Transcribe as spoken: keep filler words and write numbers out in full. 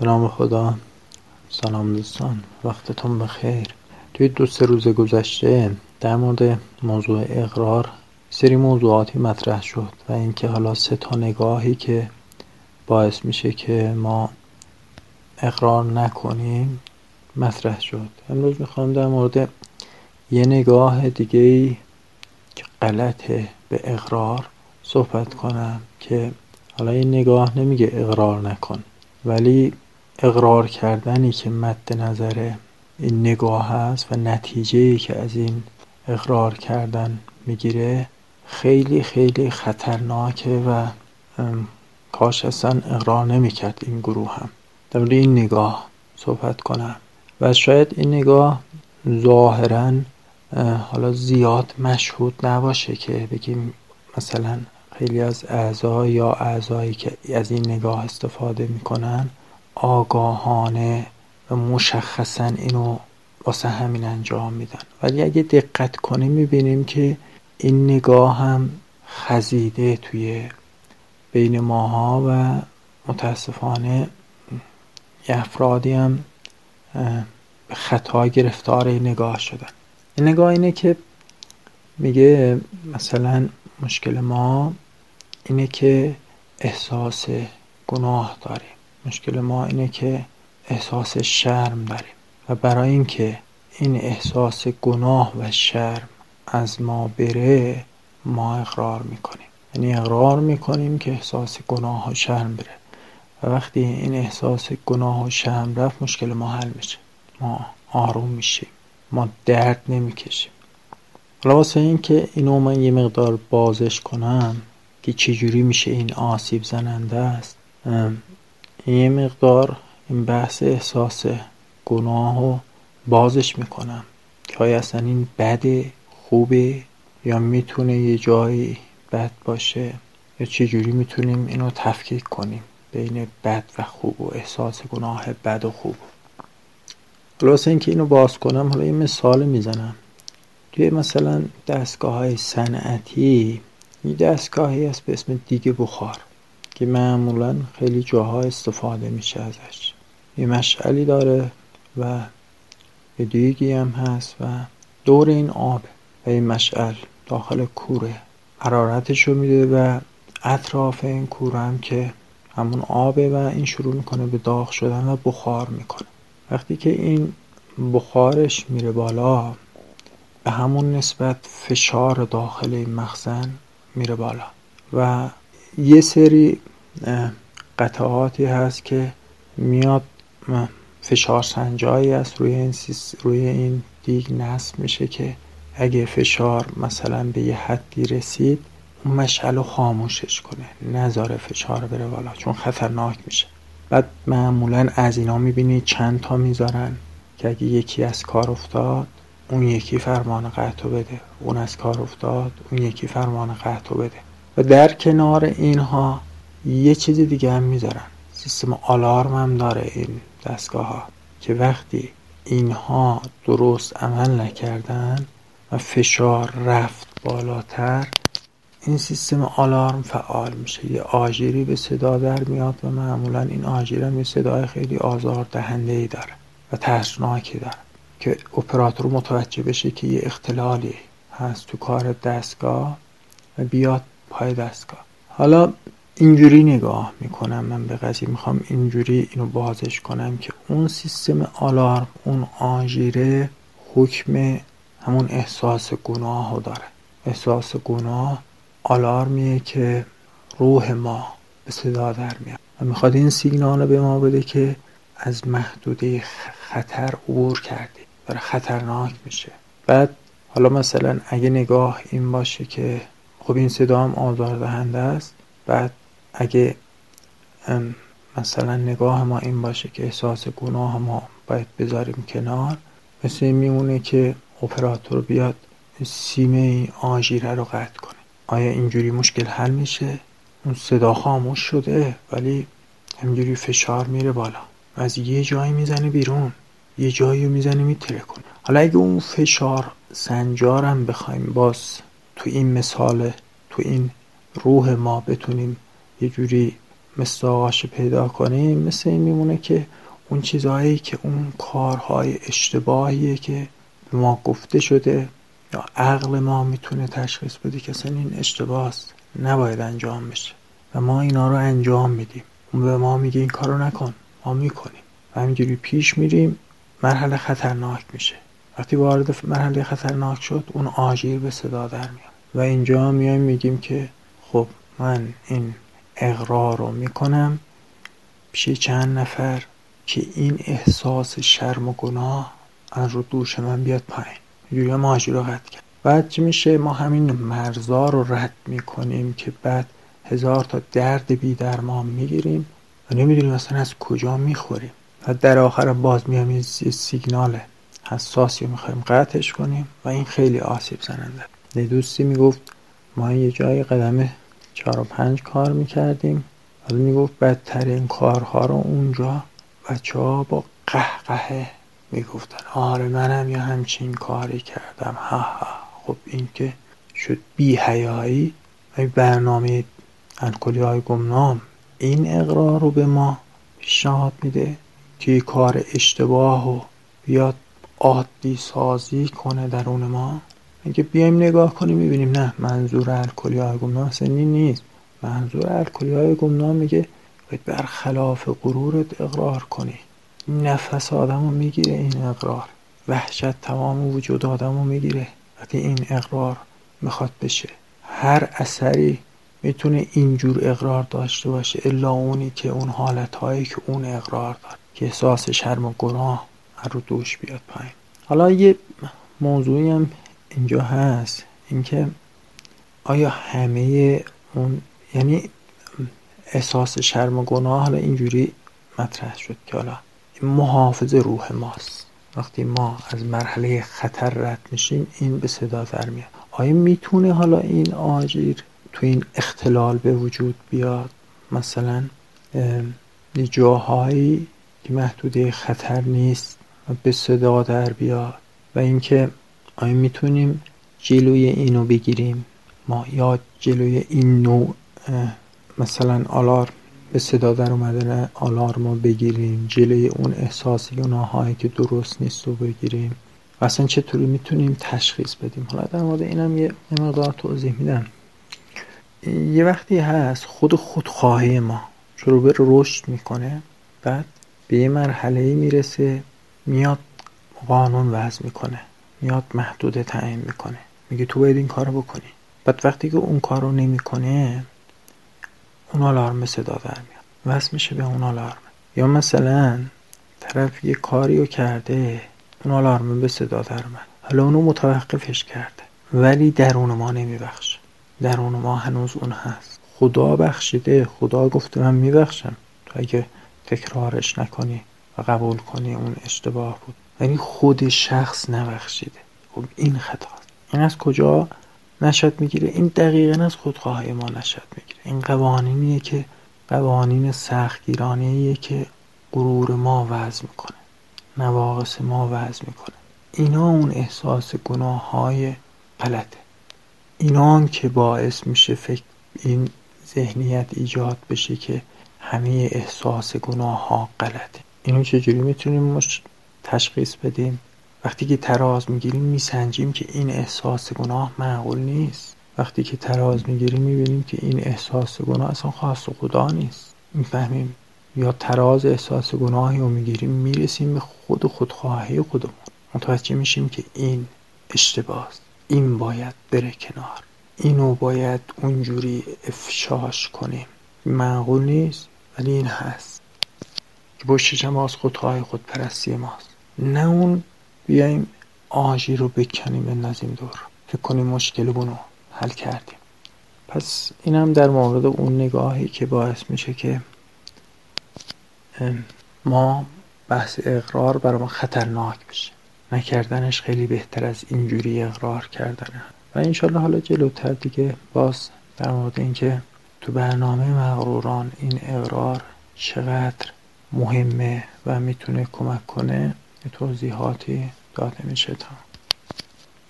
به نام خدا. سلام دوستان، وقتتون بخیر. توی دو سه روز گذشته در مورد موضوع اقرار سری موضوعاتی مطرح شد و اینکه حالا سه تا نگاهی که باعث میشه که ما اقرار نکنیم مطرح شد. امروز میخوام در مورد یه نگاه دیگه‌ای که غلطه به اقرار صحبت کنم که حالا این نگاه نمیگه اقرار نکن، ولی اقرار کردنی که مد نظر این نگاه هست و نتیجه‌ای که از این اقرار کردن میگیره خیلی خیلی خطرناکه و کاش اصلا اقرار نمیکرد این گروه هم. در مورد این نگاه صحبت کنم و شاید این نگاه ظاهراً حالا زیاد مشهود نباشه که بگیم مثلا خیلی از اعضا یا اعضایی که از این نگاه استفاده میکنن آگاهانه و مشخصا اینو واسه همین انجام میدن، ولی اگه دقت کنیم میبینیم که این نگاه هم خزیده توی بین ماها و متاسفانه یه افرادی هم به خطا گرفتار این نگاه شدن. این نگاه اینه که میگه مثلا مشکل ما اینه که احساس گناه داریم، مشکل ما اینه که احساس شرم داریم و برای اینکه این احساس گناه و شرم از ما بره ما اقرار میکنیم، یعنی اقرار میکنیم که احساس گناه و شرم بره و وقتی این احساس گناه و شرم رفت مشکل ما حل میشه، ما آروم میشیم، ما درد نمیکشیم. حالا واسه این که اینو من یه مقدار بازش کنم که چجوری میشه این آسیب زننده است، یه مقدار این بحث احساس گناه رو بازش میکنم که آیا اصلا این بده خوبه یا میتونه یه جایی بد باشه یا چجوری میتونیم اینو تفکیک کنیم بین بد و خوب و احساس گناه بد و خوب. حالا واسه این که اینو باز کنم حالا یه مثال میزنم. توی مثلا دستگاه های صنعتی یه دستگاهی هست به اسم دیگ بخار که معمولا خیلی جاها استفاده میشه ازش. یه مشعلی داره و یه دیگی هم هست و دور این آب و این مشعل داخل کوره حرارتشو میده و اطراف این کوره هم که همون آبه و این شروع میکنه به داغ شدن و بخار میکنه. وقتی که این بخارش میره بالا به همون نسبت فشار داخل این مخزن میره بالا و یه سری قطعاتی هست که میاد فشار سنجایی هست روی این روی این دیگ نصب میشه که اگه فشار مثلا به یه حدی رسید اون مشعل رو خاموشش کنه، نذاره فشار بره بالا چون خطرناک میشه. بعد معمولا از اینا میبینی چند تا میذارن که اگه یکی از کار افتاد اون یکی فرمان قطع بده، اون از کار افتاد اون یکی فرمان قطع بده. و در کنار اینها یه چیز دیگه هم میذارن، سیستم آلارم هم داره این دستگاه ها که وقتی اینها درست عمل نکردن و فشار رفت بالاتر این سیستم آلارم فعال میشه، یه آژیری به صدا در میاد و معمولا این آژیر هم یه صدای خیلی آزاردهنده‌ای داره و ترسناکی داره که اپراتور متوجه بشه که یه اختلالی هست تو کار دستگاه و بیاد پای دستگاه. حالا اینجوری نگاه میکنم من به قضیه، میخوام اینجوری اینو بازش کنم که اون سیستم آلارم اون آژیره حکم همون احساس گناه رو داره. احساس گناه آلارمیه که روح ما به صدا در میاد و میخواد این سیگنال رو به ما بده که از محدوده خطر عبور کردی، برای خطرناک میشه. بعد حالا مثلا اگه نگاه این باشه که خب این صدا هم آزاردهنده است، بعد اگه مثلا نگاه ما این باشه که احساس گناه ما باید بذاریم کنار، مثل این میمونه که اپراتور بیاد سیم آژیره رو قطع کنه. آیا اینجوری مشکل حل میشه؟ اون صدا خاموش شده ولی همینجوری فشار میره بالا و از یه جایی میزنه بیرون، یه جایی رو میزنه میتره کنه. حالا اگه اون فشار سنجارم بخوایم باز تو این مثال تو این روح ما بتونیم یه جوری مصداقاشو پیدا کنیم، مثل این میمونه که اون چیزهایی که اون کارهای اشتباهیه که به ما گفته شده یا عقل ما میتونه تشخیص بده که اصلا این اشتباه است، نباید انجام بشه و ما اینا رو انجام میدیم. اون به ما میگه این کارو نکن، ما میکنیم و همینجوری پیش میریم. مرحله خطرناک میشه. وقتی وارد مرحله خطرناک شد، اون آژیر به صدا در میاد و اینجا میایم میگیم که خب من این اقرار رو میکنم پیش چند نفر که این احساس شرم و گناه از رو دوش من بیاد پایین. اینجوری هم آژیر رو قطع کرد. بعد چی میشه؟ ما همین مرزا رو رد میکنیم که بعد هزار تا درد بی درمان میگیریم و نمیدونیم اصلا از کجا میخوریم و در آخر باز میام یه سیگنال حساسی رو میخوایم قطعش کنیم و این خیلی آسیب زننده. یه دوستی میگفت ما یه جای قدم چهار و پنج کار میکردیم، حالا میگفت بدترین کارها رو اونجا بچه ها با قهقهه میگفتن آره منم یه همچین کاری کردم ها ها. خب این که شد بی حیایی. و برنامه الکلی های گمنام این اقرار رو به ما پیشنهاد میده که یه کار اشتباه رو بیاد عادی سازی کنه درون ما. اگه بیایم نگاه کنیم میبینیم نه، منظور الکلی های گمنام اصلا نیست. منظور الکلی های گمنام میگه باید برخلاف غرورت اقرار کنی. نفس آدم رو میگیره این اقرار، وحشت تمام وجود آدم رو میگیره وقتی این اقرار میخواد بشه. هر اثری میتونه اینجور اقرار داشته باشه الا اونی که اون حالتهایی که اون اقرار داره که احساس شرم و گناه رو دوش بیاد پایین. حالا یه موضوعی هم اینجا هست، اینکه آیا همه اون، یعنی احساس شرم و گناه حالا اینجوری مطرح شد که حالا محافظ روح ماست. وقتی ما از مرحله خطر رد میشیم این به صدا در میاد. آیا میتونه حالا این آژیر تو این اختلال به وجود بیاد؟ مثلا یه جاهایی که محدوده خطر نیست و به صدا در بیاد و اینکه آیا میتونیم جلوی اینو بگیریم ما، یا جلوی این نوع مثلا آلارم به صدا در اومدن آلارم رو بگیریم، جلوی اون احساس گناهایی که درست نیست رو بگیریم و اصلا چطوری میتونیم تشخیص بدیم. حالا در مورد اینم یه مقدار توضیح میدم. یه وقتی هست خود خودخواهی ما شروع به رشد میکنه، بعد به یه مرحله‌ای میرسه میاد قانون وضع میکنه، میاد محدوده تعیین میکنه، میگه تو باید این کارو بکنی. بعد وقتی که اون کارو نمیکنه اون آلارم صدا در میاد، وصل میشه به اون آلارم. یا مثلا طرف یه کاری رو کرده، اون آلارم به صدا در اومد، حالا اونو متوقفش کرده ولی درون ما نمیبخشه. درون ما هنوز اون هست. خدا بخشیده، خدا گفته من میبخشم تو اگه تکرارش نکنی و قبول کنی اون اشتباه بود، یعنی خود شخص نبخشیده. خب این خطاست. این از کجا نشأت میگیره؟ این دقیقاً از خودخواهی ما نشأت میگیره. این قوانینیه که قوانین سختگیرانه‌ایه که غرور ما وضع میکنه، نواقص ما وضع میکنه. اینا اون احساس گناه‌های غلطه. اینا هم که باعث میشه فکر این ذهنیت ایجاد بشه که همه احساس گناه ها غلطه. اینو چجوری میتونیم مش تشخیص بدیم؟ وقتی که تراز میگیریم میسنجیم که این احساس گناه معقول نیست. وقتی که تراز میگیریم میبینیم که این احساس گناه اصلا خاص خدا نیست. میفهمیم؟ یا تراز احساس گناهی رو میگیریم میرسیم به خود خودخواهی خودمون، متوجه میشیم که این اشتباهه، این باید بره کنار، اینو باید اونجوری افشاش کنیم، معقول نیست ولی این هست که پشتش هم از خودخواهی خودپرستی ماست. نه اون بیایم آژیر رو بکنیم بندازیم دور فکر کنیم مشکلمون رو حل کردیم. پس اینم در مورد اون نگاهی که باعث میشه که ما بحث اقرار برای ما خطرناک بشه. نکردنش خیلی بهتر از اینجوری اقرار کردنه. و انشالله حالا جلوتر دیگه باز در مورد اینکه تو برنامه مغروران این اقرار چقدر مهمه و میتونه کمک کنه توضیحاتی داده میشه تا